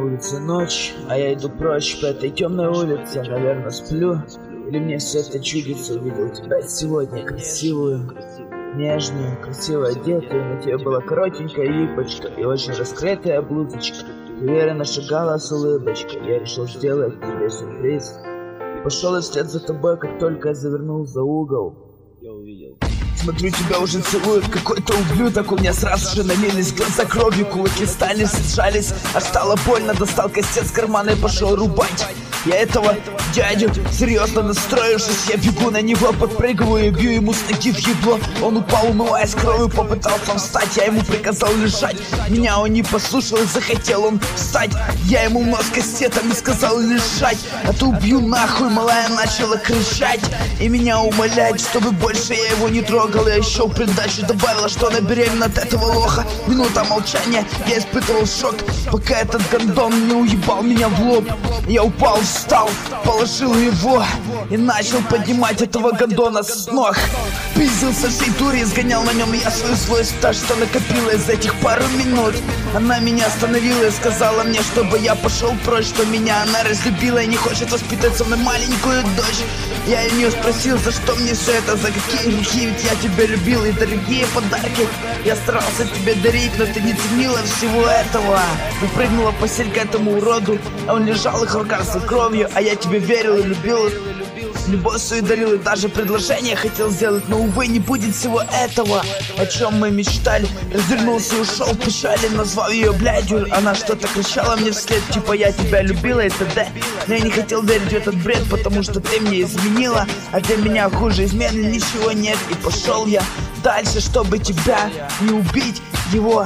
улице ночь, а я иду прочь по этой темной улице. Наверное, сплю, или мне все это чудится. Увидел тебя сегодня красивую, нежную, красиво одетую. На тебе была коротенькая юбочка и очень раскрытая блузочка. Уверенно шагала с улыбочкой. Я решил сделать тебе сюрприз. Пошел вслед за тобой, как только я завернул за угол. Я увидел. Смотрю, тебя уже целует какой-то ублюдок. У меня сразу же налились глаза кровью, кулаки стали, сжались. Аж стало больно, достал кастет с кармана и пошел рубать. Я этого дядю, серьезно настроившись, я бегу на него, подпрыгиваю и бью ему с ноги в ебло. Он упал, умываясь кровью, попытался встать, я ему приказал лежать. Меня он не послушал и захотел он встать. Я ему в нос кастетом и сказал лежать. А то убью нахуй, малая начала кричать и меня умолять, чтобы больше я его не трогал. Я еще в придачу добавила, что она беременна от этого лоха. Минута молчания, я испытывал шок, пока этот гондон не уебал меня в лоб. Я упал, встал, положил его и начал поднимать этого гондона с ног. Пиздил со всей дури, изгонял на нем я свою злость, та, что накопила из этих пару минут. Она меня остановила и сказала мне, чтобы я пошел прочь, что меня она разлюбила и не хочет воспитать со мной маленькую дочь. Я у нее спросил, за что мне все это, за какие грехи, ведь я тебя любил и дорогие подарки я старался тебе дарить, но ты не ценила всего этого. Выпрыгнула в постель к этому уроду, а он лежал и хлакался кровью, а я тебе верил и любил. Любовь свою дарил и даже предложение хотел сделать, но, увы, не будет всего этого, о чем мы мечтали. Развернулся и ушел в печали, назвал ее блядью. Она что-то кричала мне вслед, типа я тебя любила и т.д. Но я не хотел верить в этот бред, потому что ты мне изменила, а для меня хуже измены ничего нет. И пошел я дальше, чтобы тебя не убить его.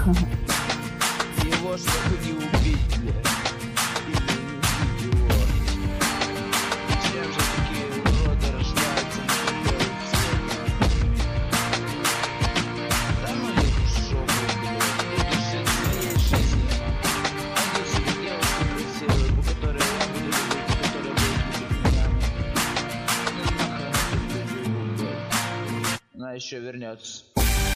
Его, чтобы не убить. Она еще вернется.